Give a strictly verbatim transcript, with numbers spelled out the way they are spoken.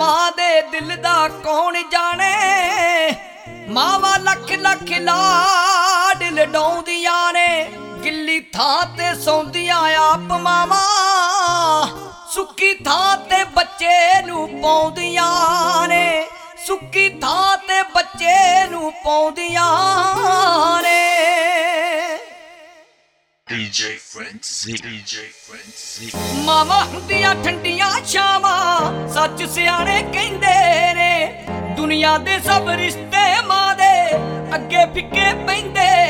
मां दे दिल दा कौन जाने। मावां लख लख लाड लडौंदियां ने, गिल्ली थां ते सौंदियां आप मावां, सुक्की थां ते बच्चे नूं पाउंदियां ने, सुक्की थां ते बच्चे नूं पाउंदियां ने। D J Frenzy, D J Frenzy। मावां हुंदियां ठंडियां छावां, सच सियाणे कहिंदे ने, दुनिया दे सब रिश्ते मां दे अगे फिक्के पैंदे